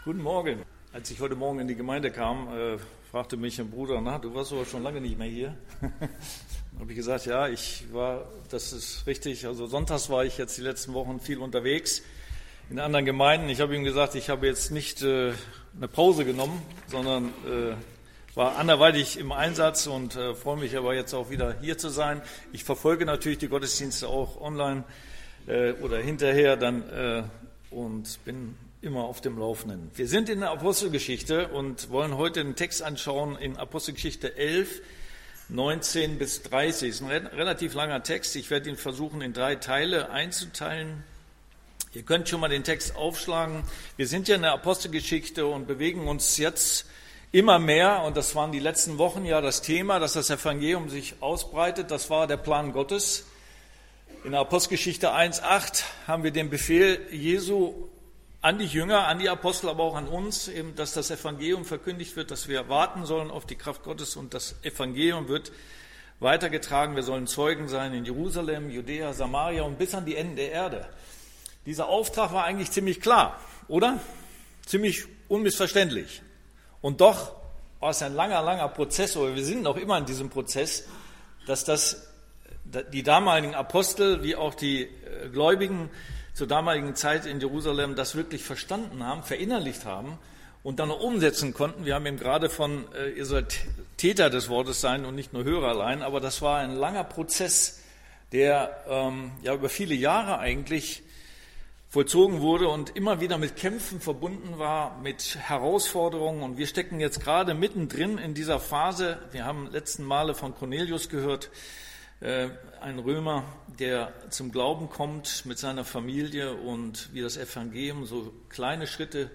Guten Morgen. Als ich heute Morgen in die Gemeinde kam, fragte mich ein Bruder, du warst aber schon lange nicht mehr hier. Dann habe ich gesagt, ja, das ist richtig. Also sonntags war ich jetzt die letzten Wochen viel unterwegs in anderen Gemeinden. Ich habe ihm gesagt, ich habe jetzt nicht eine Pause genommen, sondern war anderweitig im Einsatz und freue mich aber jetzt auch wieder hier zu sein. Ich verfolge natürlich die Gottesdienste auch online oder hinterher dann und bin immer auf dem Laufenden. Wir sind in der Apostelgeschichte und wollen heute den Text anschauen in Apostelgeschichte 11, 19 bis 30. Das ist ein relativ langer Text. Ich werde ihn versuchen, in 3 Teile einzuteilen. Ihr könnt schon mal den Text aufschlagen. Wir sind ja in der Apostelgeschichte und bewegen uns jetzt immer mehr, und das waren die letzten Wochen ja das Thema, dass das Evangelium sich ausbreitet. Das war der Plan Gottes. In der Apostelgeschichte 1,8 haben wir den Befehl Jesu an die Jünger, an die Apostel, aber auch an uns, eben, dass das Evangelium verkündigt wird, dass wir warten sollen auf die Kraft Gottes und das Evangelium wird weitergetragen. Wir sollen Zeugen sein in Jerusalem, Judäa, Samaria und bis an die Enden der Erde. Dieser Auftrag war eigentlich ziemlich klar, oder? Ziemlich unmissverständlich. Und doch war es ein langer Prozess, aber wir sind noch immer in diesem Prozess, dass die damaligen Apostel wie auch die Gläubigen zur damaligen Zeit in Jerusalem das wirklich verstanden haben, verinnerlicht haben und dann auch umsetzen konnten. Wir haben eben gerade von, ihr sollt Täter des Wortes sein und nicht nur Hörer allein, aber das war ein langer Prozess, der über viele Jahre eigentlich vollzogen wurde und immer wieder mit Kämpfen verbunden war, mit Herausforderungen. Und wir stecken jetzt gerade mittendrin in dieser Phase. Wir haben letzten Male von Cornelius gehört, ein Römer, der zum Glauben kommt mit seiner Familie und wie das Evangelium so kleine Schritte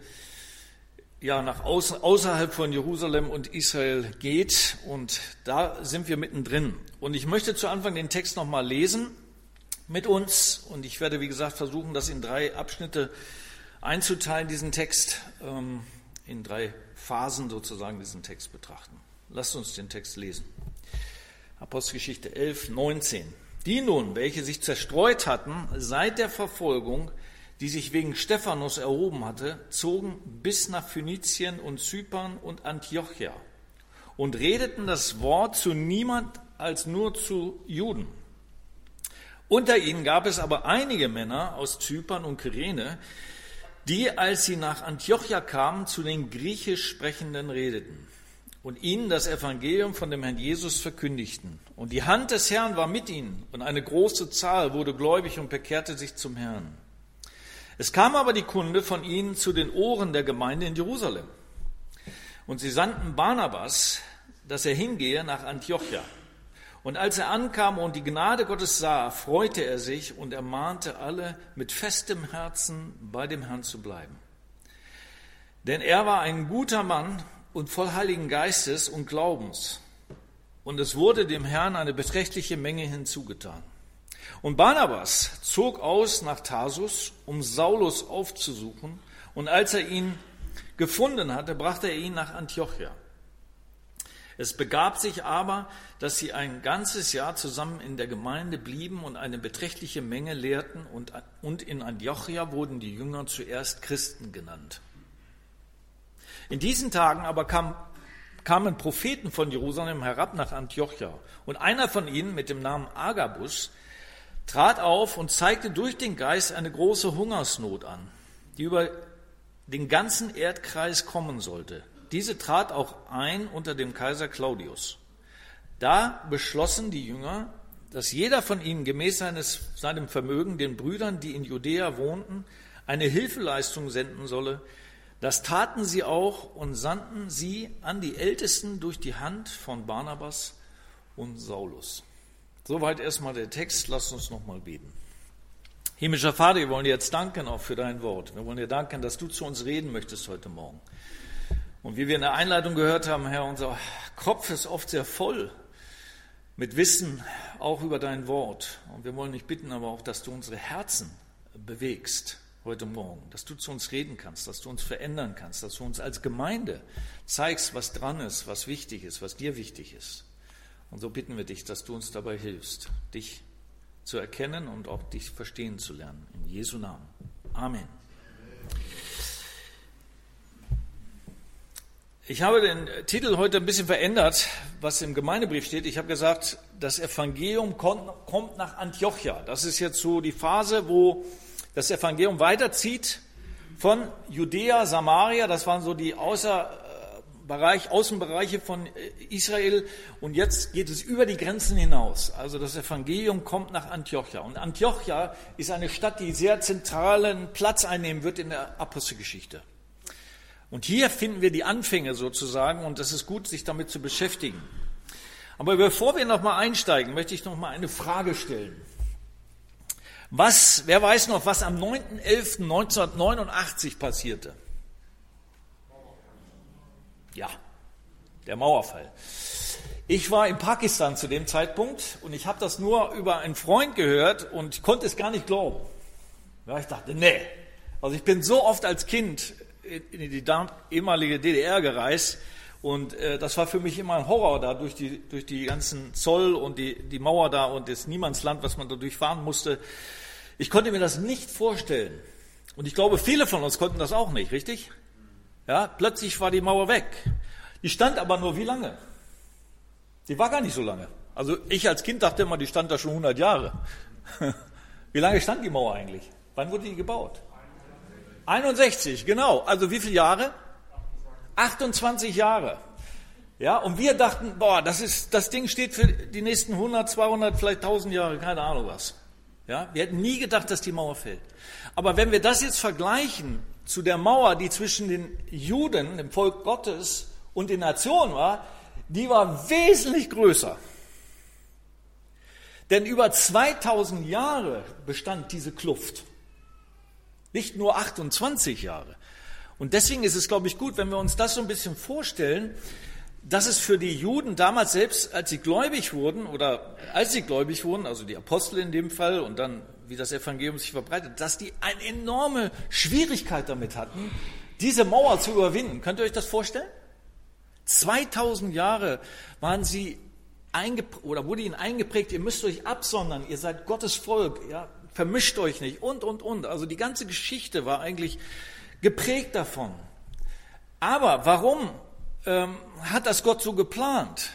nach außerhalb von Jerusalem und Israel geht. Und da sind wir mittendrin. Und ich möchte zu Anfang den Text nochmal lesen mit uns. Und ich werde, wie gesagt, versuchen, das in 3 Abschnitte einzuteilen, diesen Text, in 3 Phasen sozusagen diesen Text betrachten. Lasst uns den Text lesen. Apostelgeschichte 11, 19. Die nun, welche sich zerstreut hatten seit der Verfolgung, die sich wegen Stephanus erhoben hatte, zogen bis nach Phönizien und Zypern und Antiochia und redeten das Wort zu niemand als nur zu Juden. Unter ihnen gab es aber einige Männer aus Zypern und Kyrene, die, als sie nach Antiochia kamen, zu den griechisch Sprechenden redeten und ihnen das Evangelium von dem Herrn Jesus verkündigten. Und die Hand des Herrn war mit ihnen, und eine große Zahl wurde gläubig und bekehrte sich zum Herrn. Es kam aber die Kunde von ihnen zu den Ohren der Gemeinde in Jerusalem. Und sie sandten Barnabas, dass er hingehe nach Antiochia. Und als er ankam und die Gnade Gottes sah, freute er sich und ermahnte alle, mit festem Herzen bei dem Herrn zu bleiben. Denn er war ein guter Mann und voll Heiligen Geistes und Glaubens. Und es wurde dem Herrn eine beträchtliche Menge hinzugetan. Und Barnabas zog aus nach Tarsus, um Saulus aufzusuchen. Und als er ihn gefunden hatte, brachte er ihn nach Antiochia. Es begab sich aber, dass sie ein ganzes Jahr zusammen in der Gemeinde blieben und eine beträchtliche Menge lehrten. Und in Antiochia wurden die Jünger zuerst Christen genannt. In diesen Tagen aber kamen Propheten von Jerusalem herab nach Antiochia. Und einer von ihnen mit dem Namen Agabus trat auf und zeigte durch den Geist eine große Hungersnot an, die über den ganzen Erdkreis kommen sollte. Diese trat auch ein unter dem Kaiser Claudius. Da beschlossen die Jünger, dass jeder von ihnen gemäß seinem Vermögen den Brüdern, die in Judäa wohnten, eine Hilfeleistung senden solle. Das taten sie auch und sandten sie an die Ältesten durch die Hand von Barnabas und Saulus. Soweit erstmal der Text. Lasst uns nochmal beten. Himmlischer Vater, wir wollen dir jetzt danken auch für dein Wort. Wir wollen dir danken, dass du zu uns reden möchtest heute Morgen. Und wie wir in der Einleitung gehört haben, Herr, unser Kopf ist oft sehr voll mit Wissen auch über dein Wort. Und wir wollen dich bitten, aber auch, dass du unsere Herzen bewegst heute Morgen, dass du zu uns reden kannst, dass du uns verändern kannst, dass du uns als Gemeinde zeigst, was dran ist, was wichtig ist, was dir wichtig ist. Und so bitten wir dich, dass du uns dabei hilfst, dich zu erkennen und auch dich verstehen zu lernen. In Jesu Namen. Amen. Ich habe den Titel heute ein bisschen verändert, was im Gemeindebrief steht. Ich habe gesagt, das Evangelium kommt nach Antiochia. Das ist jetzt so die Phase, wo das Evangelium weiterzieht von Judäa, Samaria. Das waren so die Außenbereiche von Israel. Und jetzt geht es über die Grenzen hinaus. Also das Evangelium kommt nach Antiochia. Und Antiochia ist eine Stadt, die sehr zentralen Platz einnehmen wird in der Apostelgeschichte. Und hier finden wir die Anfänge sozusagen, und es ist gut, sich damit zu beschäftigen. Aber bevor wir nochmal einsteigen, möchte ich nochmal eine Frage stellen. Wer weiß noch, was am 9.11.1989 passierte? Ja, der Mauerfall. Ich war in Pakistan zu dem Zeitpunkt und ich habe das nur über einen Freund gehört und ich konnte es gar nicht glauben. Ja, ich dachte, nee. Also ich bin so oft als Kind in die ehemalige DDR gereist und das war für mich immer ein Horror da durch die ganzen Zoll und die Mauer da und das Niemandsland, was man da durchfahren musste. Ich konnte mir das nicht vorstellen und ich glaube, viele von uns konnten das auch nicht, richtig? Ja, plötzlich war die Mauer weg. Die stand aber nur wie lange? Die war gar nicht so lange. Also ich als Kind dachte immer, die stand da schon 100 Jahre. Wie lange stand die Mauer eigentlich? Wann wurde die gebaut? 61, genau. Also wie viele Jahre? 28 Jahre. Ja, und wir dachten, das Ding steht für die nächsten 100, 200, vielleicht 1000 Jahre, keine Ahnung was. Ja, wir hätten nie gedacht, dass die Mauer fällt. Aber wenn wir das jetzt vergleichen zu der Mauer, die zwischen den Juden, dem Volk Gottes und den Nationen war, die war wesentlich größer. Denn über 2000 Jahre bestand diese Kluft. Nicht nur 28 Jahre. Und deswegen ist es, glaube ich, gut, wenn wir uns das so ein bisschen vorstellen, dass es für die Juden damals selbst, als sie gläubig wurden, also die Apostel in dem Fall und dann, wie das Evangelium sich verbreitet, dass die eine enorme Schwierigkeit damit hatten, diese Mauer zu überwinden. Könnt ihr euch das vorstellen? 2000 Jahre waren sie wurde ihnen eingeprägt, ihr müsst euch absondern, ihr seid Gottes Volk, ja, vermischt euch nicht und. Also die ganze Geschichte war eigentlich geprägt davon. Aber warum hat das Gott so geplant?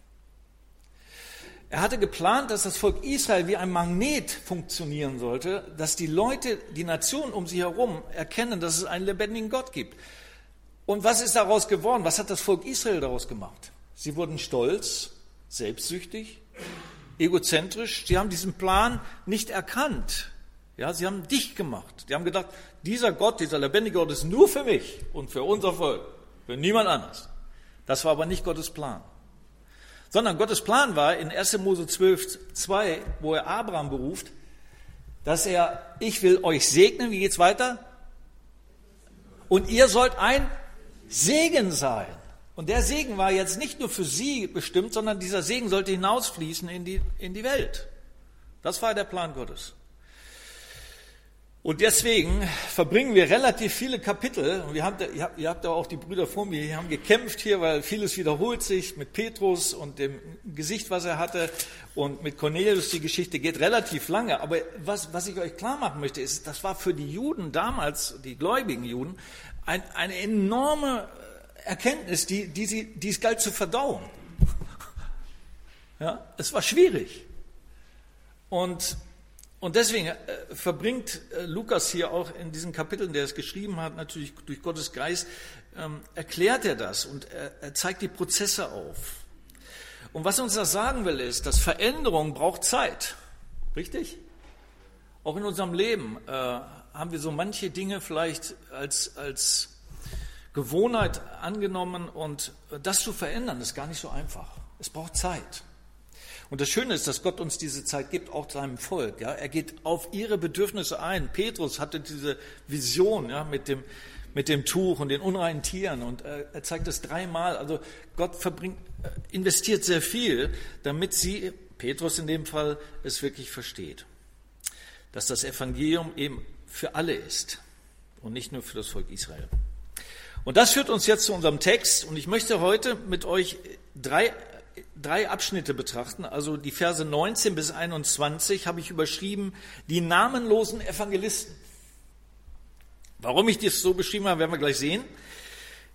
Er hatte geplant, dass das Volk Israel wie ein Magnet funktionieren sollte, dass die Leute, die Nationen um sie herum erkennen, dass es einen lebendigen Gott gibt. Und was ist daraus geworden? Was hat das Volk Israel daraus gemacht? Sie wurden stolz, selbstsüchtig, egozentrisch. Sie haben diesen Plan nicht erkannt. Ja, sie haben dicht gemacht. Sie haben gedacht, dieser Gott, dieser lebendige Gott ist nur für mich und für unser Volk, für niemand anders. Das war aber nicht Gottes Plan. Sondern Gottes Plan war in 1. Mose 12,2, wo er Abraham beruft, dass ich will euch segnen, wie geht's weiter? Und ihr sollt ein Segen sein. Und der Segen war jetzt nicht nur für sie bestimmt, sondern dieser Segen sollte hinausfließen in die Welt. Das war der Plan Gottes. Und deswegen verbringen wir relativ viele Kapitel, und ihr habt ja auch die Brüder vor mir, die haben gekämpft hier, weil vieles wiederholt sich mit Petrus und dem Gesicht, was er hatte, und mit Cornelius, die Geschichte geht relativ lange. Aber was ich euch klar machen möchte, ist, das war für die Juden damals, die gläubigen Juden, eine enorme Erkenntnis, die es galt zu verdauen. Ja, es war schwierig. Und deswegen verbringt Lukas hier auch in diesen Kapiteln, der es geschrieben hat, natürlich durch Gottes Geist, erklärt er das und er zeigt die Prozesse auf. Und was uns das sagen will, ist, dass Veränderung braucht Zeit. Richtig? Auch in unserem Leben haben wir so manche Dinge vielleicht als Gewohnheit angenommen und das zu verändern, ist gar nicht so einfach. Es braucht Zeit. Und das Schöne ist, dass Gott uns diese Zeit gibt, auch seinem Volk. Ja? Er geht auf ihre Bedürfnisse ein. Petrus hatte diese Vision, ja, mit dem Tuch und den unreinen Tieren und er zeigt es 3-mal. Also Gott investiert sehr viel, damit Petrus in dem Fall, es wirklich versteht. Dass das Evangelium eben für alle ist und nicht nur für das Volk Israel. Und das führt uns jetzt zu unserem Text und ich möchte heute mit euch drei Abschnitte betrachten, also die Verse 19 bis 21 habe ich überschrieben, die namenlosen Evangelisten. Warum ich das so beschrieben habe, werden wir gleich sehen.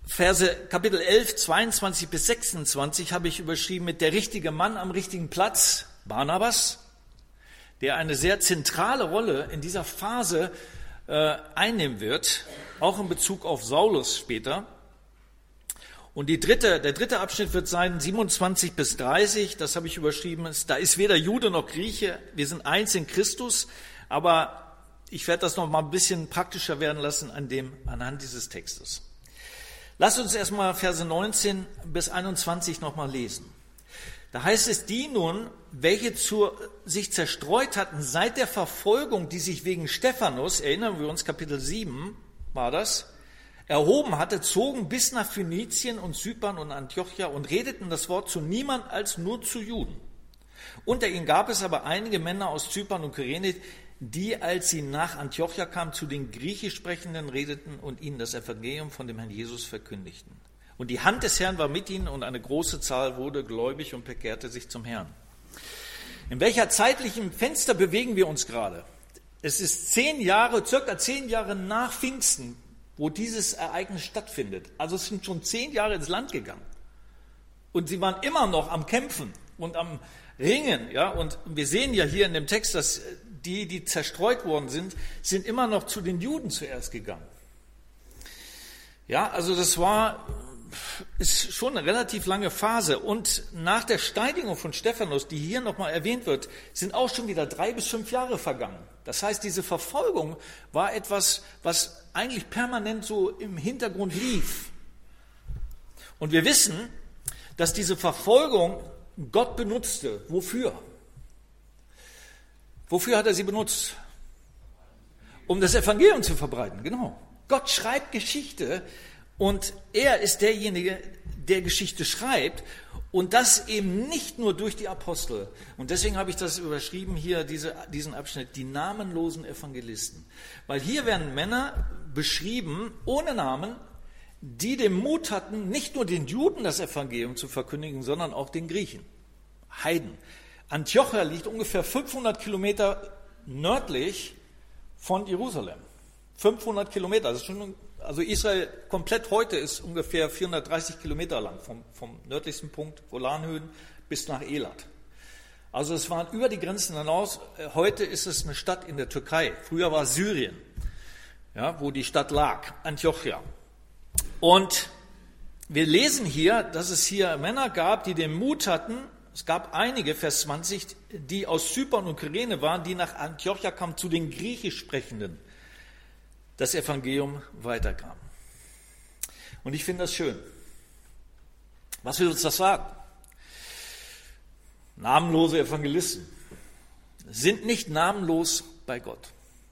Kapitel 11, 22 bis 26 habe ich überschrieben mit der richtige Mann am richtigen Platz, Barnabas, der eine sehr zentrale Rolle in dieser Phase einnehmen wird, auch in Bezug auf Saulus später. Und der dritte Abschnitt wird sein 27 bis 30, das habe ich überschrieben, da ist weder Jude noch Grieche, wir sind eins in Christus, aber ich werde das noch mal ein bisschen praktischer werden lassen anhand dieses Textes. Lasst uns erstmal Verse 19 bis 21 noch mal lesen. Da heißt es, die nun, welche sich zerstreut hatten seit der Verfolgung, die sich wegen Stephanus, erinnern wir uns, Kapitel 7 war das, erhoben hatte, zogen bis nach Phönizien und Zypern und Antiochia und redeten das Wort zu niemand als nur zu Juden. Unter ihnen gab es aber einige Männer aus Zypern und Kyrene, die, als sie nach Antiochia kamen, zu den griechisch Sprechenden redeten und ihnen das Evangelium von dem Herrn Jesus verkündigten. Und die Hand des Herrn war mit ihnen und eine große Zahl wurde gläubig und bekehrte sich zum Herrn. In welcher zeitlichen Fenster bewegen wir uns gerade? Es ist circa 10 Jahre nach Pfingsten, wo dieses Ereignis stattfindet. Also es sind schon 10 Jahre ins Land gegangen. Und sie waren immer noch am Kämpfen und am Ringen. Ja? Und wir sehen ja hier in dem Text, dass die zerstreut worden sind immer noch zu den Juden zuerst gegangen. Ja, also ist schon eine relativ lange Phase. Und nach der Steinigung von Stephanus, die hier nochmal erwähnt wird, sind auch schon wieder 3 bis 5 Jahre vergangen. Das heißt, diese Verfolgung war etwas, was eigentlich permanent so im Hintergrund lief. Und wir wissen, dass diese Verfolgung Gott benutzte. Wofür? Wofür hat er sie benutzt? Um das Evangelium zu verbreiten, genau. Gott schreibt Geschichte und er ist derjenige, der Geschichte schreibt und das eben nicht nur durch die Apostel. Und deswegen habe ich das überschrieben hier, diesen Abschnitt, die namenlosen Evangelisten. Weil hier werden Männer beschrieben, ohne Namen, die den Mut hatten, nicht nur den Juden das Evangelium zu verkündigen, sondern auch den Griechen, Heiden. Antiochia liegt ungefähr 500 Kilometer nördlich von Jerusalem. 500 Kilometer, also Israel komplett heute ist ungefähr 430 Kilometer lang, vom nördlichsten Punkt, Golanhöhen, bis nach Elat. Also es waren über die Grenzen hinaus. Heute ist es eine Stadt in der Türkei. Früher war es Syrien, ja, wo die Stadt lag, Antiochia. Und wir lesen hier, dass es hier Männer gab, die den Mut hatten. Es gab einige, Vers 20, die aus Zypern und Kyrene waren, die nach Antiochia kamen, zu den griechisch Sprechenden, das Evangelium weitergaben. Und ich finde das schön. Was will uns das sagen? Namenlose Evangelisten sind nicht namenlos bei Gott.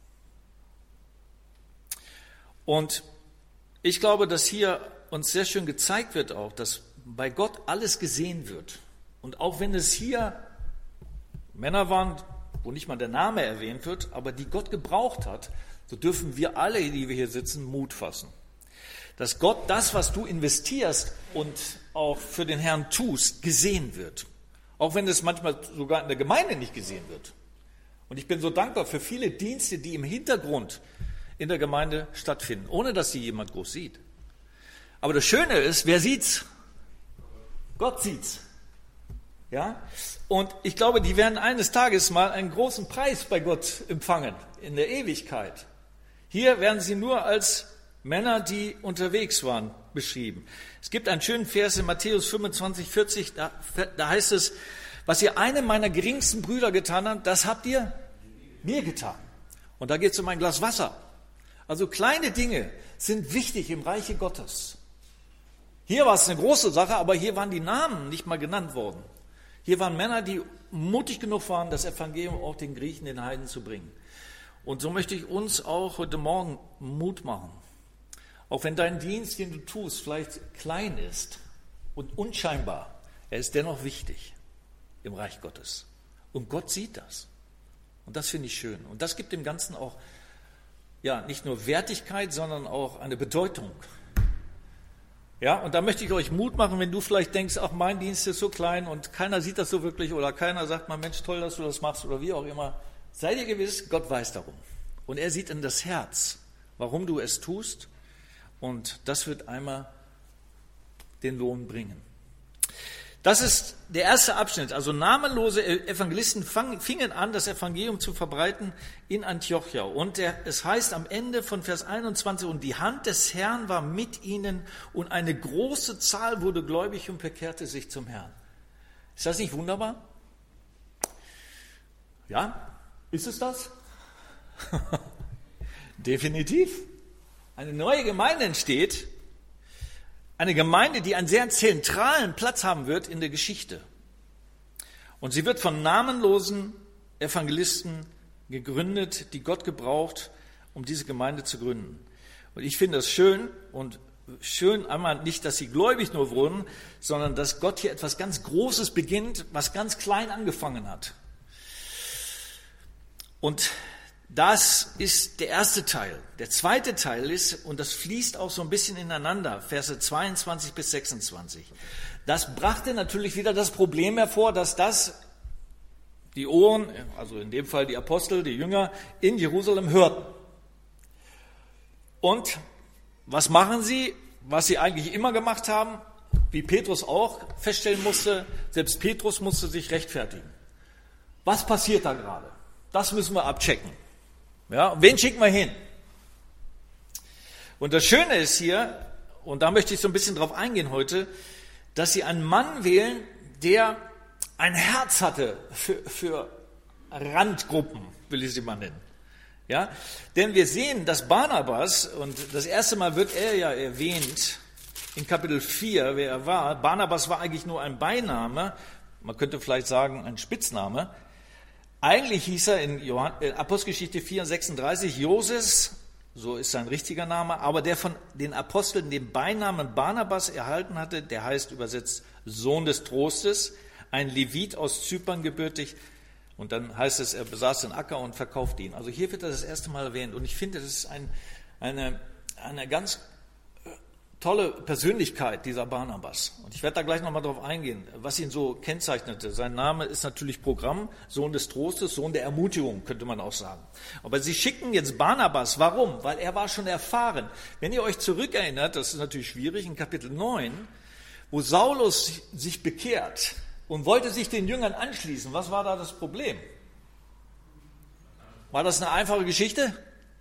Und ich glaube, dass hier uns sehr schön gezeigt wird auch, dass bei Gott alles gesehen wird. Und auch wenn es hier Männer waren, wo nicht mal der Name erwähnt wird, aber die Gott gebraucht hat, so dürfen wir alle, die wir hier sitzen, Mut fassen. Dass Gott das, was du investierst und auch für den Herrn tust, gesehen wird. Auch wenn es manchmal sogar in der Gemeinde nicht gesehen wird. Und ich bin so dankbar für viele Dienste, die im Hintergrund in der Gemeinde stattfinden, ohne dass sie jemand groß sieht. Aber das Schöne ist, wer sieht's? Gott sieht's. Ja? Und ich glaube, die werden eines Tages mal einen großen Preis bei Gott empfangen, in der Ewigkeit. Hier werden sie nur als Männer, die unterwegs waren, beschrieben. Es gibt einen schönen Vers in Matthäus 25, 40, da heißt es, was ihr einem meiner geringsten Brüder getan habt, das habt ihr mir getan. Und da geht es um ein Glas Wasser. Also kleine Dinge sind wichtig im Reiche Gottes. Hier war es eine große Sache, aber hier waren die Namen nicht mal genannt worden. Hier waren Männer, die mutig genug waren, das Evangelium auch den Griechen, den Heiden zu bringen. Und so möchte ich uns auch heute Morgen Mut machen. Auch wenn dein Dienst, den du tust, vielleicht klein ist und unscheinbar, er ist dennoch wichtig im Reich Gottes. Und Gott sieht das. Und das finde ich schön. Und das gibt dem Ganzen auch ja nicht nur Wertigkeit, sondern auch eine Bedeutung. Ja, und da möchte ich euch Mut machen, wenn du vielleicht denkst, ach, mein Dienst ist so klein und keiner sieht das so wirklich oder keiner sagt mal, Mensch, toll, dass du das machst oder wie auch immer. Sei dir gewiss, Gott weiß darum. Und er sieht in das Herz, warum du es tust. Und das wird einmal den Lohn bringen. Das ist der erste Abschnitt. Also namenlose Evangelisten fingen an, das Evangelium zu verbreiten in Antiochia. Und es heißt am Ende von Vers 21, und die Hand des Herrn war mit ihnen und eine große Zahl wurde gläubig und bekehrte sich zum Herrn. Ist das nicht wunderbar? Ja, ist es das? Definitiv. Eine neue Gemeinde entsteht. Eine Gemeinde, die einen sehr zentralen Platz haben wird in der Geschichte. Und sie wird von namenlosen Evangelisten gegründet, die Gott gebraucht, um diese Gemeinde zu gründen. Und ich finde das schön und schön einmal nicht, dass sie gläubig nur wurden, sondern dass Gott hier etwas ganz Großes beginnt, was ganz klein angefangen hat. Und das ist der erste Teil. Der zweite Teil ist, und das fließt auch so ein bisschen ineinander, Verse 22 bis 26. Das brachte natürlich wieder das Problem hervor, dass das die Ohren, also in dem Fall die Apostel, die Jünger, in Jerusalem hörten. Und was machen sie? Was sie eigentlich immer gemacht haben, wie Petrus auch feststellen musste, selbst Petrus musste sich rechtfertigen. Was passiert da gerade? Das müssen wir abchecken. Ja, wen schicken wir hin? Und das Schöne ist hier, und da möchte ich so ein bisschen drauf eingehen heute, dass sie einen Mann wählen, der ein Herz hatte für Randgruppen, will ich sie mal nennen. Ja, denn wir sehen, dass Barnabas, und das erste Mal wird er ja erwähnt in Kapitel 4, wer er war. Barnabas war eigentlich nur ein Beiname, man könnte vielleicht sagen ein Spitzname. Eigentlich hieß er in Apostelgeschichte 4, 36 Joses, so ist sein richtiger Name, aber der von den Aposteln den Beinamen Barnabas erhalten hatte, der heißt übersetzt Sohn des Trostes, ein Levit aus Zypern gebürtig. Und dann heißt es, er besaß den Acker und verkaufte ihn. Also hier wird er das erste Mal erwähnt. Und ich finde, das ist eine ganz tolle Persönlichkeit, dieser Barnabas. Und ich werde da gleich nochmal drauf eingehen, was ihn so kennzeichnete. Sein Name ist natürlich Programm, Sohn des Trostes, Sohn der Ermutigung, könnte man auch sagen. Aber sie schicken jetzt Barnabas. Warum? Weil er war schon erfahren. Wenn ihr euch zurückerinnert, das ist natürlich schwierig, in Kapitel 9, wo Saulus sich bekehrt und wollte sich den Jüngern anschließen. Was war da das Problem? War das eine einfache Geschichte?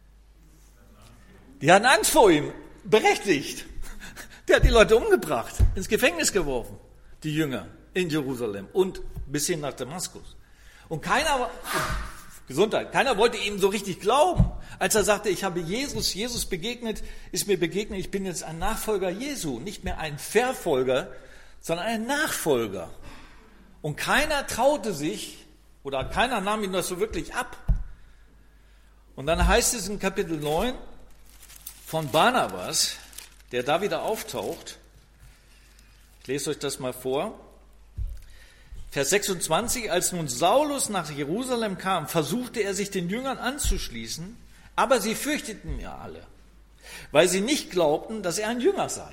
Die hatten Angst vor ihm, berechtigt. Der hat die Leute umgebracht, ins Gefängnis geworfen, die Jünger in Jerusalem und bis hin nach Damaskus. Und keiner wollte ihm so richtig glauben, als er sagte, ich habe Jesus begegnet, ist mir begegnet, ich bin jetzt ein Nachfolger Jesu, nicht mehr ein Verfolger, sondern ein Nachfolger. Und keiner traute sich, oder keiner nahm ihm das so wirklich ab. Und dann heißt es in Kapitel 9 von Barnabas, der da wieder auftaucht. Ich lese euch das mal vor. Vers 26, als nun Saulus nach Jerusalem kam, versuchte er sich den Jüngern anzuschließen, aber sie fürchteten ihn alle, weil sie nicht glaubten, dass er ein Jünger sei.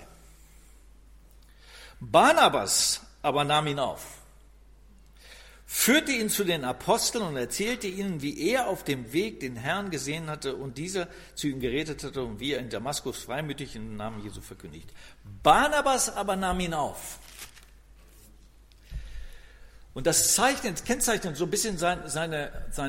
Barnabas aber nahm ihn auf, führte ihn zu den Aposteln und erzählte ihnen, wie er auf dem Weg den Herrn gesehen hatte und dieser zu ihm geredet hatte und wie er in Damaskus freimütig im Namen Jesu verkündigt. Barnabas aber nahm ihn auf. Und das kennzeichnet so ein bisschen seine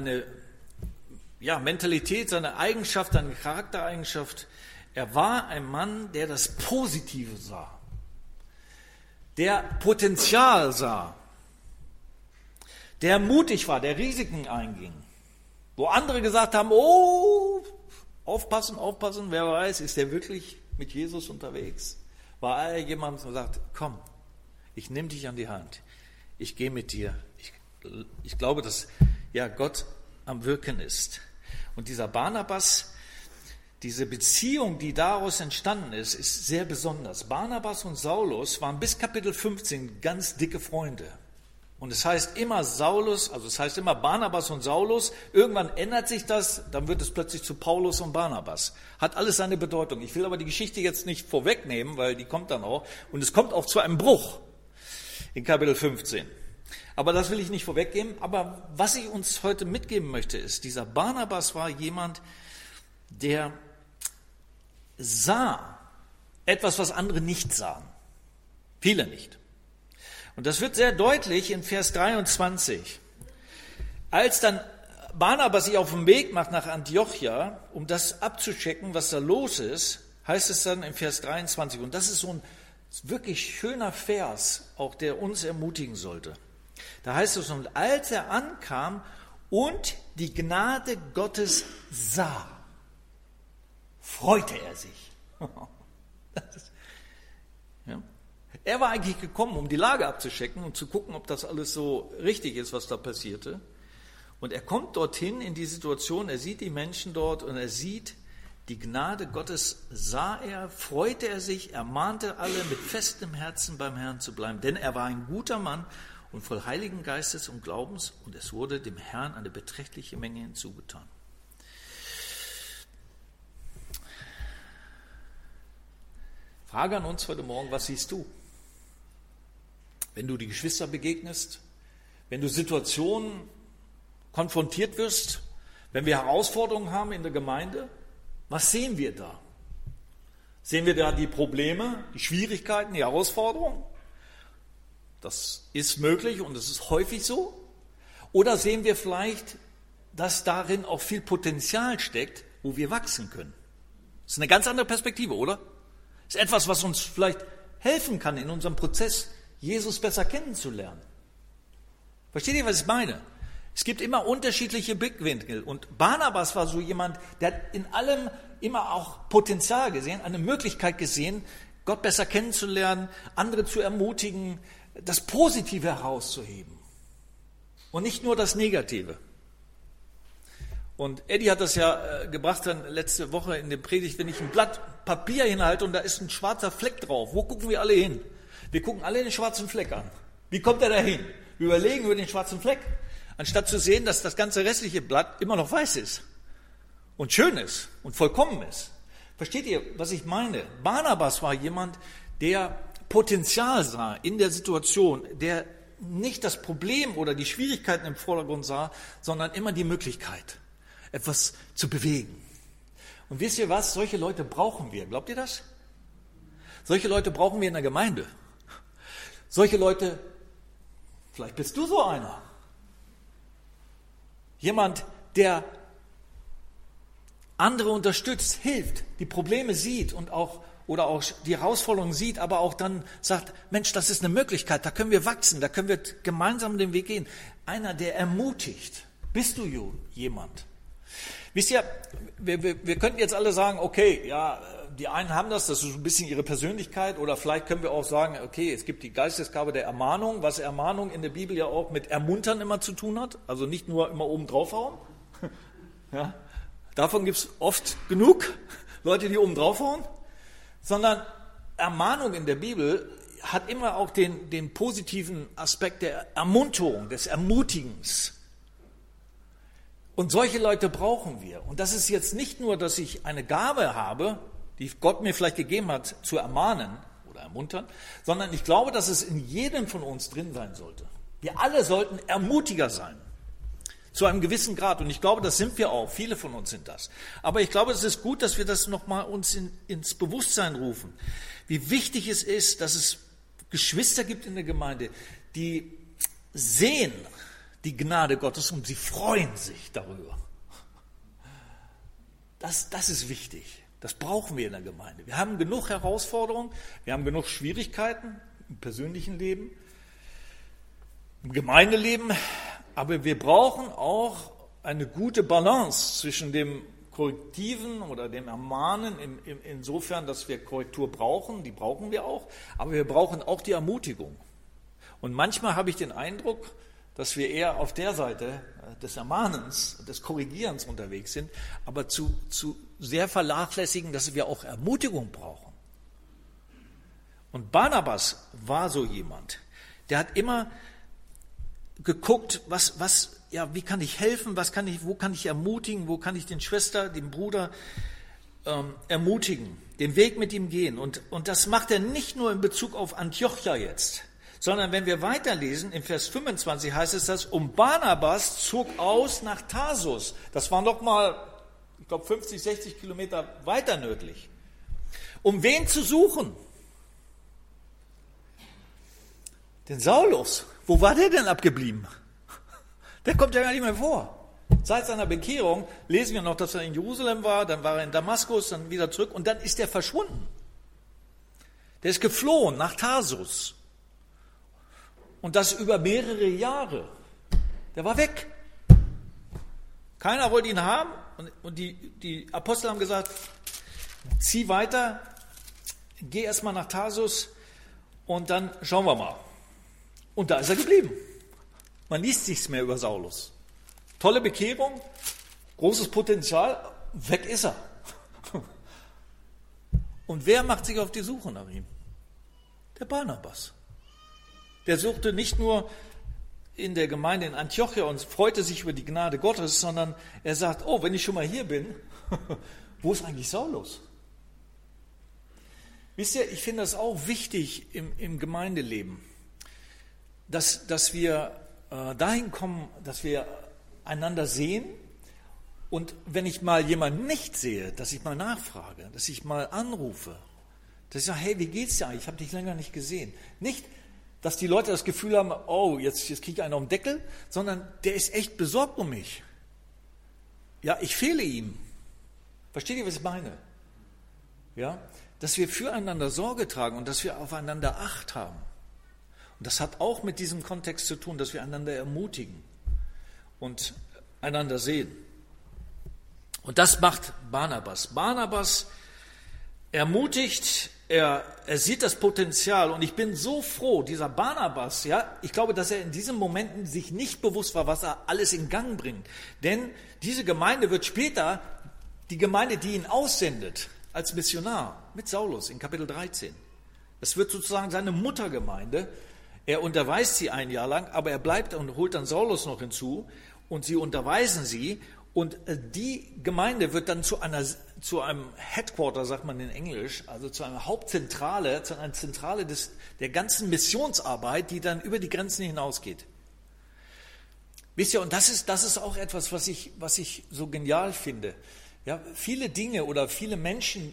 Mentalität, seine Eigenschaft, seine Charaktereigenschaft. Er war ein Mann, der das Positive sah, der Potenzial sah, der mutig war, der Risiken einging. Wo andere gesagt haben, oh, aufpassen, wer weiß, ist der wirklich mit Jesus unterwegs? War er jemand, der sagt, komm, ich nehme dich an die Hand, ich gehe mit dir. Ich glaube, dass ja Gott am Wirken ist. Und dieser Barnabas, diese Beziehung, die daraus entstanden ist, ist sehr besonders. Barnabas und Saulus waren bis Kapitel 15 ganz dicke Freunde. Und es heißt immer Saulus, also es heißt immer Barnabas und Saulus. Irgendwann ändert sich das, dann wird es plötzlich zu Paulus und Barnabas. Hat alles seine Bedeutung. Ich will aber die Geschichte jetzt nicht vorwegnehmen, weil die kommt dann auch. Und es kommt auch zu einem Bruch in Kapitel 15. Aber das will ich nicht vorweggeben. Aber was ich uns heute mitgeben möchte, ist, dieser Barnabas war jemand, der sah etwas, was andere nicht sahen. Viele nicht. Und das wird sehr deutlich in Vers 23. Als dann Barnabas sich auf den Weg macht nach Antiochia, um das abzuchecken, was da los ist, heißt es dann in Vers 23. Und das ist so ein wirklich schöner Vers, auch der uns ermutigen sollte. Da heißt es, und als er ankam und die Gnade Gottes sah, freute er sich. Ja. Er war eigentlich gekommen, um die Lage abzuchecken und zu gucken, ob das alles so richtig ist, was da passierte. Und er kommt dorthin in die Situation, er sieht die Menschen dort und er sieht, die Gnade Gottes sah er, freute er sich, ermahnte alle, mit festem Herzen beim Herrn zu bleiben. Denn er war ein guter Mann und voll Heiligen Geistes und Glaubens und es wurde dem Herrn eine beträchtliche Menge hinzugetan. Frage an uns heute Morgen, was siehst du? Wenn du die Geschwister begegnest, wenn du Situationen konfrontiert wirst, wenn wir Herausforderungen haben in der Gemeinde, was sehen wir da? Sehen wir da die Probleme, die Schwierigkeiten, die Herausforderungen? Das ist möglich und es ist häufig so. Oder sehen wir vielleicht, dass darin auch viel Potenzial steckt, wo wir wachsen können? Das ist eine ganz andere Perspektive, oder? Das ist etwas, was uns vielleicht helfen kann in unserem Prozess, Jesus besser kennenzulernen. Versteht ihr, was ich meine? Es gibt immer unterschiedliche Blickwinkel und Barnabas war so jemand, der hat in allem immer auch Potenzial gesehen, eine Möglichkeit gesehen, Gott besser kennenzulernen, andere zu ermutigen, das Positive herauszuheben und nicht nur das Negative. Und Eddie hat das ja gebracht dann letzte Woche in der Predigt, wenn ich ein Blatt Papier hinhalte und da ist ein schwarzer Fleck drauf. Wo gucken wir alle hin? Wir gucken alle den schwarzen Fleck an. Wie kommt er da hin? Wir überlegen über den schwarzen Fleck, anstatt zu sehen, dass das ganze restliche Blatt immer noch weiß ist und schön ist und vollkommen ist. Versteht ihr, was ich meine? Barnabas war jemand, der Potenzial sah in der Situation, der nicht das Problem oder die Schwierigkeiten im Vordergrund sah, sondern immer die Möglichkeit, etwas zu bewegen. Und wisst ihr was? Solche Leute brauchen wir. Glaubt ihr das? Solche Leute brauchen wir in der Gemeinde. Solche Leute, vielleicht bist du so einer. Jemand, der andere unterstützt, hilft, die Probleme sieht und auch die Herausforderungen sieht, aber auch dann sagt, Mensch, das ist eine Möglichkeit, da können wir wachsen, da können wir gemeinsam den Weg gehen. Einer, der ermutigt. Bist du jemand? Wisst ihr, wir könnten jetzt alle sagen, okay, ja, die einen haben das ist ein bisschen ihre Persönlichkeit, oder vielleicht können wir auch sagen, okay, es gibt die Geistesgabe der Ermahnung, was Ermahnung in der Bibel ja auch mit Ermuntern immer zu tun hat, also nicht nur immer oben draufhauen. Ja, davon gibt es oft genug Leute, die oben draufhauen, sondern Ermahnung in der Bibel hat immer auch den positiven Aspekt der Ermunterung, des Ermutigens. Und solche Leute brauchen wir. Und das ist jetzt nicht nur, dass ich eine Gabe habe, die Gott mir vielleicht gegeben hat, zu ermahnen oder ermuntern, sondern ich glaube, dass es in jedem von uns drin sein sollte. Wir alle sollten Ermutiger sein, zu einem gewissen Grad. Und ich glaube, das sind wir auch. Viele von uns sind das. Aber ich glaube, es ist gut, dass wir das nochmal uns ins Bewusstsein rufen. Wie wichtig es ist, dass es Geschwister gibt in der Gemeinde, die sehen die Gnade Gottes und sie freuen sich darüber. Das ist wichtig. Das brauchen wir in der Gemeinde. Wir haben genug Herausforderungen, wir haben genug Schwierigkeiten im persönlichen Leben, im Gemeindeleben, aber wir brauchen auch eine gute Balance zwischen dem Korrektiven oder dem Ermahnen, insofern, dass wir Korrektur brauchen, die brauchen wir auch, aber wir brauchen auch die Ermutigung. Und manchmal habe ich den Eindruck, dass wir eher auf der Seite des Ermahnens, des Korrigierens unterwegs sind, aber zu sehr vernachlässigen, dass wir auch Ermutigung brauchen. Und Barnabas war so jemand, der hat immer geguckt, wie kann ich helfen, wo kann ich ermutigen, wo kann ich den Schwester, den Bruder ermutigen, den Weg mit ihm gehen. Und das macht er nicht nur in Bezug auf Antiochia jetzt, sondern wenn wir weiterlesen, in Vers 25 heißt es das, Barnabas zog aus nach Tarsus. Das war noch mal, ich glaube, 50, 60 Kilometer weiter nördlich. Um wen zu suchen? Den Saulus, wo war der denn abgeblieben? Der kommt ja gar nicht mehr vor. Seit seiner Bekehrung lesen wir noch, dass er in Jerusalem war, dann war er in Damaskus, dann wieder zurück und dann ist er verschwunden. Der ist geflohen nach Tarsus. Und das über mehrere Jahre. Der war weg. Keiner wollte ihn haben und die Apostel haben gesagt, zieh weiter, geh erstmal nach Tarsus und dann schauen wir mal. Und da ist er geblieben. Man liest nichts mehr über Saulus. Tolle Bekehrung, großes Potenzial, weg ist er. Und wer macht sich auf die Suche nach ihm? Der Barnabas. Der suchte nicht nur in der Gemeinde in Antiochia und freute sich über die Gnade Gottes, sondern er sagt, oh, wenn ich schon mal hier bin, wo ist eigentlich Saulus? Wisst ihr, ich finde das auch wichtig im Gemeindeleben, dass wir dahin kommen, dass wir einander sehen und wenn ich mal jemanden nicht sehe, dass ich mal nachfrage, dass ich mal anrufe, dass ich sage, hey, wie geht's dir eigentlich? Ich habe dich länger nicht gesehen. Nicht, dass die Leute das Gefühl haben, oh, jetzt kriege ich einen auf den Deckel, sondern der ist echt besorgt um mich. Ja, ich fehle ihm. Versteht ihr, was ich meine? Ja, dass wir füreinander Sorge tragen und dass wir aufeinander Acht haben. Und das hat auch mit diesem Kontext zu tun, dass wir einander ermutigen und einander sehen. Und das macht Barnabas. Barnabas ermutigt, er sieht das Potenzial und ich bin so froh, dieser Barnabas, ja, ich glaube, dass er in diesen Momenten sich nicht bewusst war, was er alles in Gang bringt. Denn diese Gemeinde wird später die Gemeinde, die ihn aussendet, als Missionar mit Saulus in Kapitel 13. Das wird sozusagen seine Muttergemeinde. Er unterweist sie ein Jahr lang, aber er bleibt und holt dann Saulus noch hinzu und sie unterweisen sie. Und die Gemeinde wird dann zu einem Headquarter, sagt man in Englisch, also zu einer Hauptzentrale, zu einer Zentrale der ganzen Missionsarbeit, die dann über die Grenzen hinausgeht. Wisst ihr, und das ist auch etwas, was ich so genial finde. Ja, viele Dinge oder viele Menschen,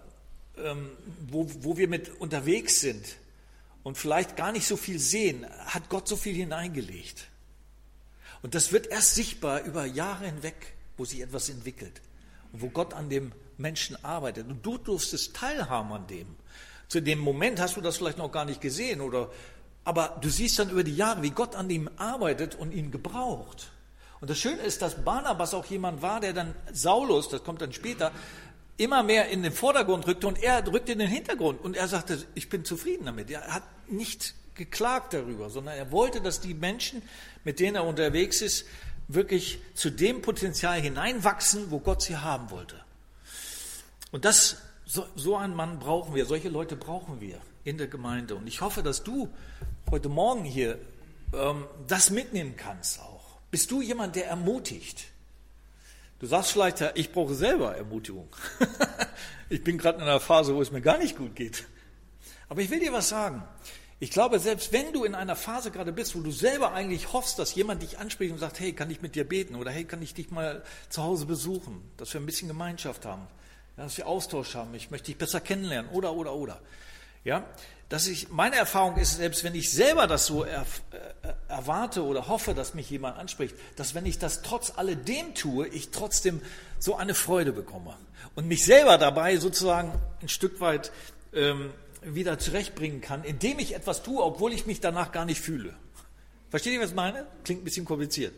wo wir mit unterwegs sind und vielleicht gar nicht so viel sehen, hat Gott so viel hineingelegt. Und das wird erst sichtbar über Jahre hinweg, wo sich etwas entwickelt und wo Gott an dem Menschen arbeitet. Und du durftest teilhaben an dem. Zu dem Moment hast du das vielleicht noch gar nicht gesehen, aber du siehst dann über die Jahre, wie Gott an ihm arbeitet und ihn gebraucht. Und das Schöne ist, dass Barnabas auch jemand war, der dann Saulus, das kommt dann später, immer mehr in den Vordergrund rückte und er rückte in den Hintergrund. Und er sagte, ich bin zufrieden damit. Er hat nicht geklagt darüber, sondern er wollte, dass die Menschen, mit denen er unterwegs ist, wirklich zu dem Potenzial hineinwachsen, wo Gott sie haben wollte. Und so einen Mann brauchen wir, solche Leute brauchen wir in der Gemeinde. Und ich hoffe, dass du heute Morgen hier das mitnehmen kannst auch. Bist du jemand, der ermutigt? Du sagst vielleicht, ja, ich brauche selber Ermutigung. Ich bin gerade in einer Phase, wo es mir gar nicht gut geht. Aber ich will dir was sagen. Ich glaube, selbst wenn du in einer Phase gerade bist, wo du selber eigentlich hoffst, dass jemand dich anspricht und sagt, hey, kann ich mit dir beten? Oder hey, kann ich dich mal zu Hause besuchen? Dass wir ein bisschen Gemeinschaft haben. Ja, dass wir Austausch haben. Ich möchte dich besser kennenlernen. Oder. Ja, meine Erfahrung ist, selbst wenn ich selber das so erwarte oder hoffe, dass mich jemand anspricht, dass wenn ich das trotz alledem tue, ich trotzdem so eine Freude bekomme. Und mich selber dabei sozusagen ein Stück weit wieder zurechtbringen kann, indem ich etwas tue, obwohl ich mich danach gar nicht fühle. Versteht ihr, was ich meine? Klingt ein bisschen kompliziert.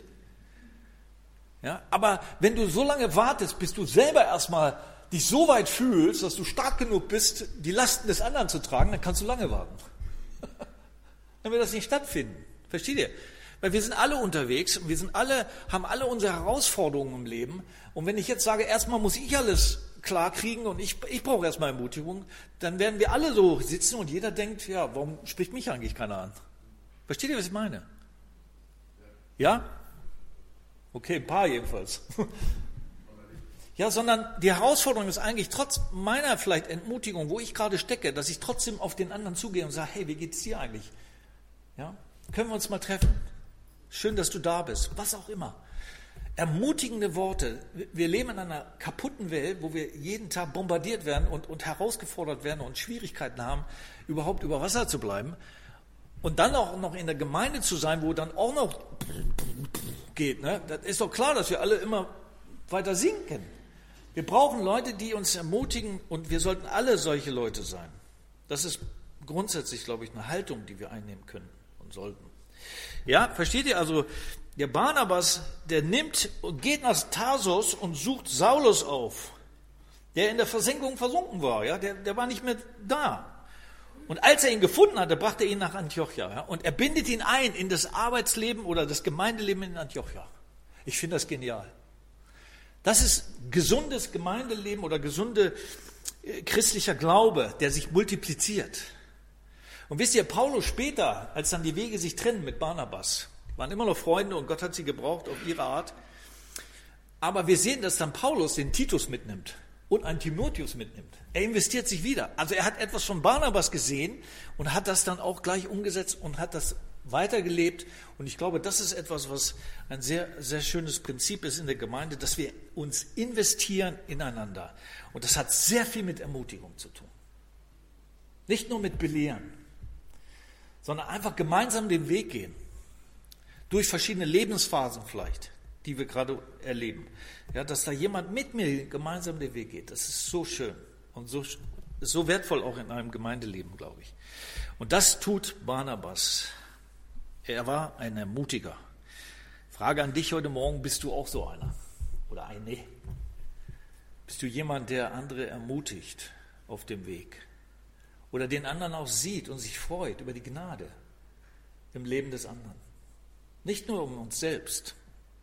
Ja, aber wenn du so lange wartest, bis du selber erstmal dich so weit fühlst, dass du stark genug bist, die Lasten des anderen zu tragen, dann kannst du lange warten. Dann wird das nicht stattfinden. Versteht ihr? Weil wir sind alle unterwegs und haben alle unsere Herausforderungen im Leben. Und wenn ich jetzt sage, erstmal muss ich alles klar kriegen und ich brauche erstmal Ermutigung, dann werden wir alle so sitzen und jeder denkt, ja, warum spricht mich eigentlich keiner an? Versteht ihr, was ich meine? Ja? Okay, ein paar jedenfalls. Ja, sondern die Herausforderung ist eigentlich trotz meiner vielleicht Entmutigung, wo ich gerade stecke, dass ich trotzdem auf den anderen zugehe und sage, hey, wie geht's dir eigentlich? Ja? Können wir uns mal treffen? Schön, dass du da bist. Was auch immer. Ermutigende Worte. Wir leben in einer kaputten Welt, wo wir jeden Tag bombardiert werden und herausgefordert werden und Schwierigkeiten haben, überhaupt über Wasser zu bleiben. Und dann auch noch in der Gemeinde zu sein, wo dann auch noch geht. Ne? Das ist doch klar, dass wir alle immer weiter sinken. Wir brauchen Leute, die uns ermutigen und wir sollten alle solche Leute sein. Das ist grundsätzlich, glaube ich, eine Haltung, die wir einnehmen können und sollten. Ja, versteht ihr also, der Barnabas, der nimmt und geht nach Tarsus und sucht Saulus auf, der in der Versenkung versunken war. Ja, der war nicht mehr da. Und als er ihn gefunden hatte, brachte er ihn nach Antiochia. Ja, und er bindet ihn ein in das Arbeitsleben oder das Gemeindeleben in Antiochia. Ich finde das genial. Das ist gesundes Gemeindeleben oder gesunde christlicher Glaube, der sich multipliziert. Und wisst ihr, Paulus später, als dann die Wege sich trennen mit Barnabas, waren immer noch Freunde und Gott hat sie gebraucht auf ihre Art. Aber wir sehen, dass dann Paulus den Titus mitnimmt und einen Timotheus mitnimmt. Er investiert sich wieder. Also er hat etwas von Barnabas gesehen und hat das dann auch gleich umgesetzt und hat das weitergelebt. Und ich glaube, das ist etwas, was ein sehr, sehr schönes Prinzip ist in der Gemeinde, dass wir uns investieren ineinander. Und das hat sehr viel mit Ermutigung zu tun. Nicht nur mit Belehren, sondern einfach gemeinsam den Weg gehen. Durch verschiedene Lebensphasen vielleicht, die wir gerade erleben. Ja, dass da jemand mit mir gemeinsam den Weg geht, das ist so schön und so wertvoll auch in einem Gemeindeleben, glaube ich. Und das tut Barnabas. Er war ein Ermutiger. Frage an dich heute Morgen, bist du auch so einer? Oder eine? Bist du jemand, der andere ermutigt auf dem Weg? Oder den anderen auch sieht und sich freut über die Gnade im Leben des anderen? Nicht nur um uns selbst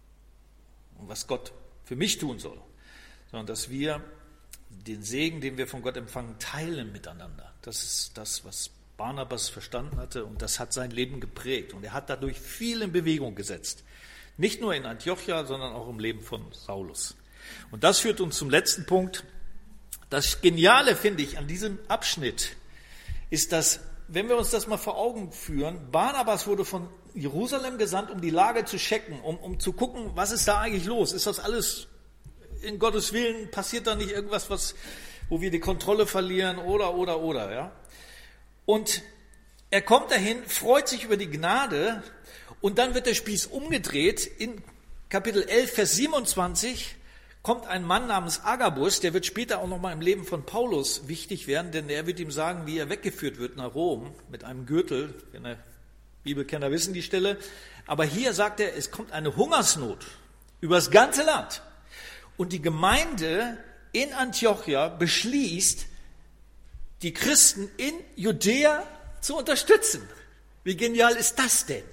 und was Gott für mich tun soll, sondern dass wir den Segen, den wir von Gott empfangen, teilen miteinander. Das ist das, was Barnabas verstanden hatte und das hat sein Leben geprägt. Und er hat dadurch viel in Bewegung gesetzt. Nicht nur in Antiochia, sondern auch im Leben von Saulus. Und das führt uns zum letzten Punkt. Das Geniale, finde ich, an diesem Abschnitt ist, dass, wenn wir uns das mal vor Augen führen, Barnabas wurde von Jerusalem gesandt, um die Lage zu checken, um zu gucken, was ist da eigentlich los? Ist das alles in Gottes Willen? Passiert da nicht irgendwas, wo wir die Kontrolle verlieren oder, ja? Und er kommt dahin, freut sich über die Gnade und dann wird der Spieß umgedreht. In Kapitel 11, Vers 27 kommt ein Mann namens Agabus, der wird später auch nochmal im Leben von Paulus wichtig werden, denn er wird ihm sagen, wie er weggeführt wird nach Rom mit einem Gürtel. Bibelkenner wissen die Stelle. Aber hier sagt er, es kommt eine Hungersnot über das ganze Land. Und die Gemeinde in Antiochia beschließt, die Christen in Judäa zu unterstützen. Wie genial ist das denn?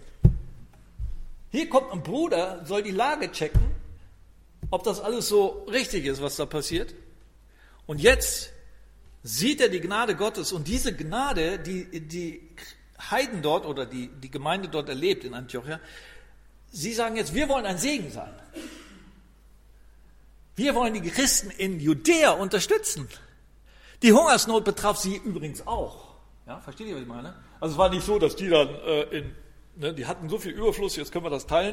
Hier kommt ein Bruder, soll die Lage checken, ob das alles so richtig ist, was da passiert. Und jetzt sieht er die Gnade Gottes und diese Gnade, die Heiden dort oder die Gemeinde dort erlebt in Antiochia, sie sagen jetzt, wir wollen ein Segen sein. Wir wollen die Christen in Judäa unterstützen. Die Hungersnot betraf sie übrigens auch. Ja, versteht ihr, was ich meine? Also es war nicht so, dass die dann, die hatten so viel Überfluss, jetzt können wir das teilen,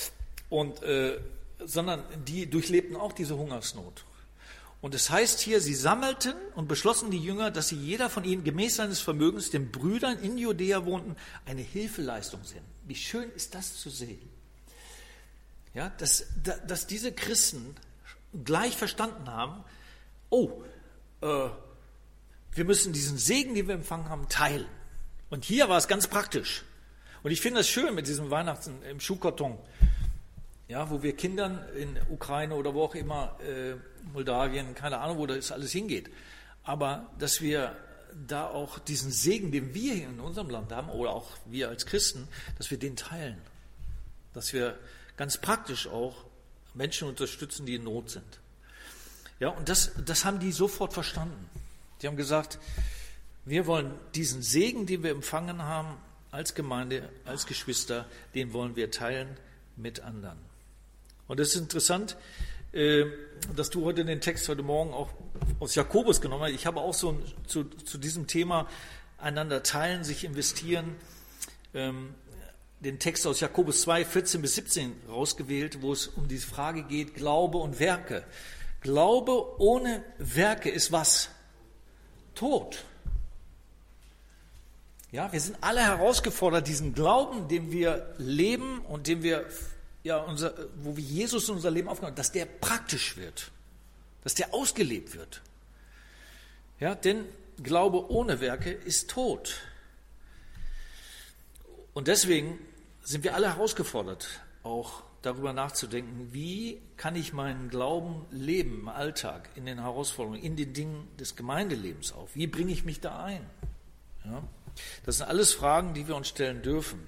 sondern die durchlebten auch diese Hungersnot. Und es heißt hier, sie sammelten und beschlossen die Jünger, dass sie jeder von ihnen gemäß seines Vermögens den Brüdern in Judäa wohnten, eine Hilfeleistung sind. Wie schön ist das zu sehen? Ja, dass diese Christen gleich verstanden haben, wir müssen diesen Segen, den wir empfangen haben, teilen. Und hier war es ganz praktisch. Und ich finde das schön mit diesem Weihnachten im Schuhkarton, ja, wo wir Kindern in Ukraine oder wo auch immer, Moldawien, keine Ahnung, wo das alles hingeht, aber dass wir da auch diesen Segen, den wir hier in unserem Land haben, oder auch wir als Christen, dass wir den teilen. Dass wir ganz praktisch auch Menschen unterstützen, die in Not sind. Ja, und das haben die sofort verstanden. Die haben gesagt, wir wollen diesen Segen, den wir empfangen haben, als Gemeinde, als Geschwister, den wollen wir teilen mit anderen. Und es ist interessant, dass du heute den Text heute Morgen auch aus Jakobus genommen hast. Ich habe auch so zu diesem Thema einander teilen, sich investieren, den Text aus Jakobus 2, 14 bis 17 rausgewählt, wo es um die Frage geht, Glaube und Werke. Glaube ohne Werke ist was? Tod. Ja, wir sind alle herausgefordert, diesen Glauben, den wir leben und den wir, wo wir Jesus in unser Leben aufgenommen haben, dass der praktisch wird, dass der ausgelebt wird. Ja, denn Glaube ohne Werke ist tot. Und deswegen sind wir alle herausgefordert, auch darüber nachzudenken, wie kann ich meinen Glauben leben im Alltag, in den Herausforderungen, in den Dingen des Gemeindelebens auch. Wie bringe ich mich da ein? Ja, das sind alles Fragen, die wir uns stellen dürfen.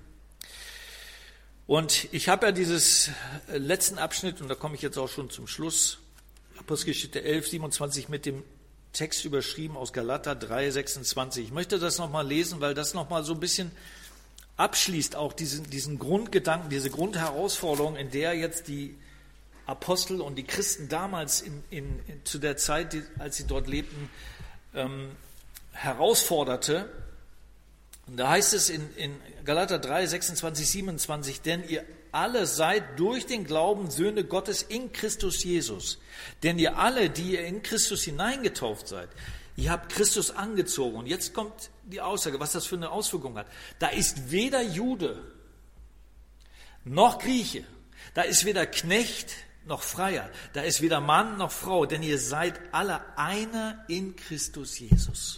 Und ich habe ja dieses letzten Abschnitt, und da komme ich jetzt auch schon zum Schluss, Apostelgeschichte 11, 27 mit dem Text überschrieben aus Galater 3, 26. Ich möchte das nochmal lesen, weil das nochmal so ein bisschen abschließt auch diesen Grundgedanken, diese Grundherausforderung, in der jetzt die Apostel und die Christen damals zu der Zeit, als sie dort lebten, herausforderte. Und da heißt es in Galater 3, 26, 27, denn ihr alle seid durch den Glauben Söhne Gottes in Christus Jesus. Denn ihr alle, die ihr in Christus hineingetauft seid, ihr habt Christus angezogen. Und jetzt kommt die Aussage, was das für eine Auswirkung hat. Da ist weder Jude noch Grieche, da ist weder Knecht noch Freier, da ist weder Mann noch Frau, denn ihr seid alle einer in Christus Jesus.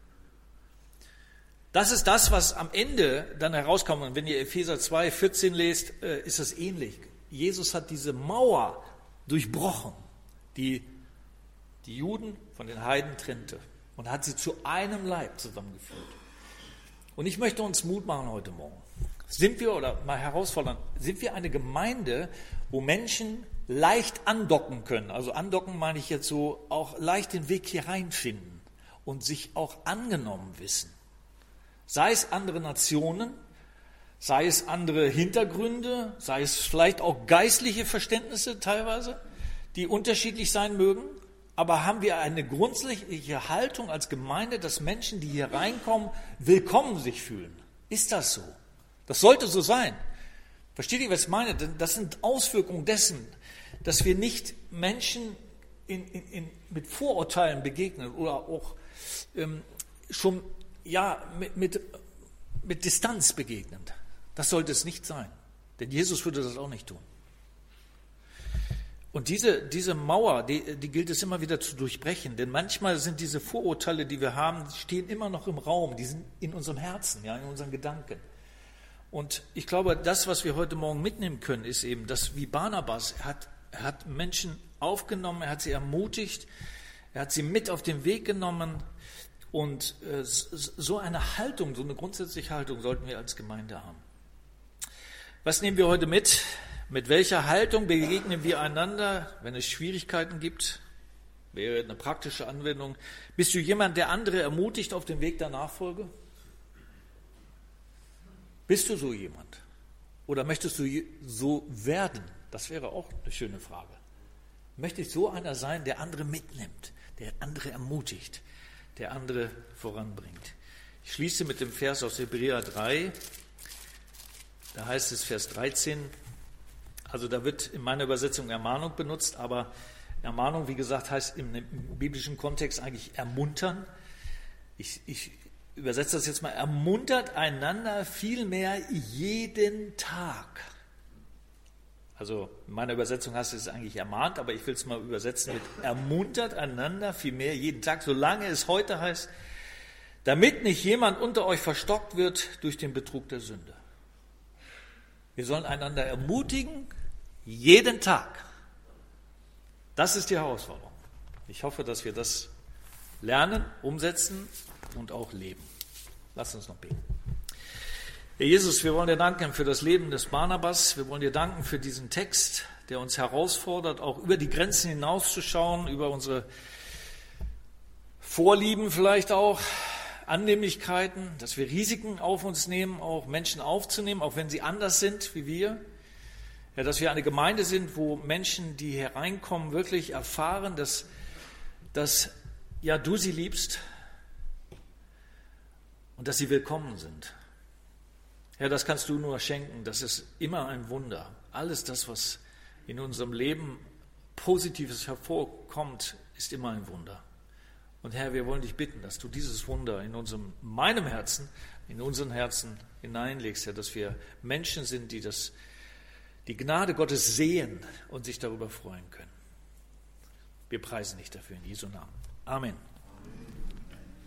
Das ist das, was am Ende dann herauskommt. Und wenn ihr Epheser 2, 14 lest, ist das ähnlich. Jesus hat diese Mauer durchbrochen, die die Juden von den Heiden trennte und hat sie zu einem Leib zusammengeführt. Und ich möchte uns Mut machen heute Morgen. Sind wir, oder mal herausfordern, sind wir eine Gemeinde, wo Menschen leicht andocken können? Also andocken meine ich jetzt so, auch leicht den Weg hier reinfinden und sich auch angenommen wissen. Sei es andere Nationen, sei es andere Hintergründe, sei es vielleicht auch geistliche Verständnisse teilweise, die unterschiedlich sein mögen. Aber haben wir eine grundsätzliche Haltung als Gemeinde, dass Menschen, die hier reinkommen, willkommen sich fühlen? Ist das so? Das sollte so sein. Versteht ihr, was ich meine? Denn das sind Auswirkungen dessen, dass wir nicht Menschen mit Vorurteilen begegnen oder auch schon mit Distanz begegnen. Das sollte es nicht sein. Denn Jesus würde das auch nicht tun. Und diese Mauer, die gilt es immer wieder zu durchbrechen. Denn manchmal sind diese Vorurteile, die wir haben, die stehen immer noch im Raum. Die sind in unserem Herzen, ja, in unseren Gedanken. Und ich glaube, das, was wir heute Morgen mitnehmen können, ist eben, dass wie Barnabas, er hat Menschen aufgenommen, er hat sie ermutigt, er hat sie mit auf den Weg genommen. Und so eine Haltung, so eine grundsätzliche Haltung sollten wir als Gemeinde haben. Was nehmen wir heute mit? Mit welcher Haltung begegnen wir einander, wenn es Schwierigkeiten gibt? Wäre eine praktische Anwendung. Bist du jemand, der andere ermutigt auf dem Weg der Nachfolge? Bist du so jemand? Oder möchtest du so werden? Das wäre auch eine schöne Frage. Möchte ich so einer sein, der andere mitnimmt, der andere ermutigt, der andere voranbringt? Ich schließe mit dem Vers aus Hebräer 3. Da heißt es, Vers 13, also da wird in meiner Übersetzung Ermahnung benutzt, aber Ermahnung, wie gesagt, heißt im biblischen Kontext eigentlich ermuntern. Ich übersetze das jetzt mal, ermuntert einander vielmehr jeden Tag. Also in meiner Übersetzung heißt es eigentlich ermahnt, aber ich will es mal übersetzen mit ermuntert einander vielmehr jeden Tag, solange es heute heißt, damit nicht jemand unter euch verstockt wird durch den Betrug der Sünde. Wir sollen einander ermutigen, jeden Tag. Das ist die Herausforderung. Ich hoffe, dass wir das lernen, umsetzen und auch leben. Lasst uns noch beten. Herr Jesus, wir wollen dir danken für das Leben des Barnabas. Wir wollen dir danken für diesen Text, der uns herausfordert, auch über die Grenzen hinauszuschauen, über unsere Vorlieben vielleicht auch, Annehmlichkeiten, dass wir Risiken auf uns nehmen, auch Menschen aufzunehmen, auch wenn sie anders sind wie wir. Ja, dass wir eine Gemeinde sind, wo Menschen, die hereinkommen, wirklich erfahren, dass ja, du sie liebst und dass sie willkommen sind. Ja, das kannst du nur schenken. Das ist immer ein Wunder. Alles das, was in unserem Leben Positives hervorkommt, ist immer ein Wunder. Und Herr, wir wollen dich bitten, dass du dieses Wunder in meinem Herzen in unseren Herzen hineinlegst, Herr, dass wir Menschen sind, die die Gnade Gottes sehen und sich darüber freuen können. Wir preisen dich dafür in Jesu Namen. Amen.